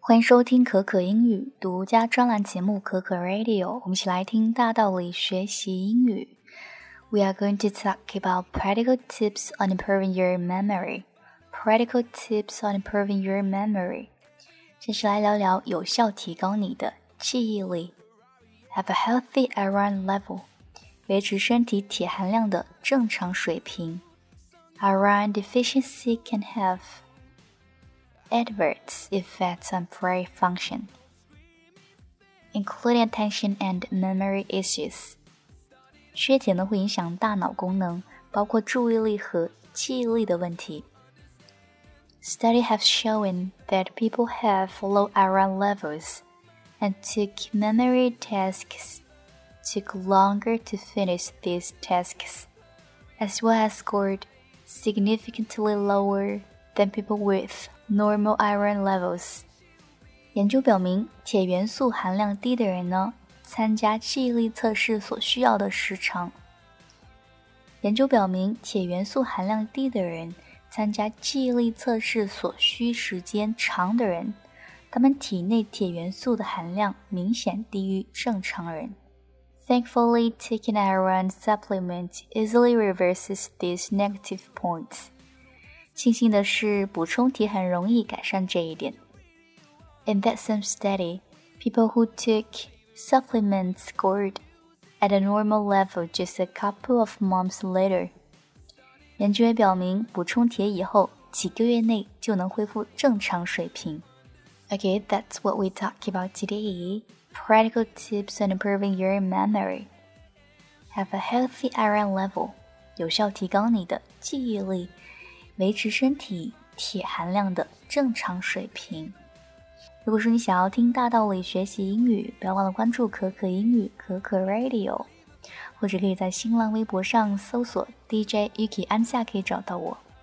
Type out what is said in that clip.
欢迎收听可可英语独家专栏节目可可 Radio， 我们一起来听大道理学习英语。We are going to talk about practical tips on improving your memory. Practical tips on improving your memory. 先是来聊聊有效提高你的记忆力。Have a healthy iron level. 维持身体铁含量的正常水平。Iron deficiency can have adverse effects on brain function, including attention and memory issues. 缺铁呢会影响大脑功能，包括注意力和记忆力的问题。Studies have shown that people have low iron levels and took memory tasks took longer to finish these tasks, as well as scored significantly lower than people with normal iron levels. 研究表明，铁元素含量低的人呢，参加记忆力测试所需要的时长。研究表明，铁元素含量低的人参加记忆力测试所需时间长的人，他们体内铁元素的含量明显低于正常人。Thankfully, taking iron supplement easily reverses these negative points. 庆幸的是，补充铁很容易改善这一点。In that same study, people who took supplements scored at a normal level just a couple of months later. 研究也表明，补充铁以后，几个月内就能恢复正常水平。Okay, that's what we talked about today. Practical tips on improving your memory. Have a healthy iron level. 有效提高你的记忆力，维持身体铁含量的正常水平。如果说你想要听大道理学习英语，不要忘了关注可可英语可可 Radio， 或者可以在新浪微博上搜索 DJ Yuki 安夏可以找到我。